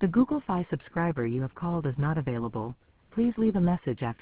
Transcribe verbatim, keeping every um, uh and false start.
The Google Fi subscriber you have called is not available. Please leave a message after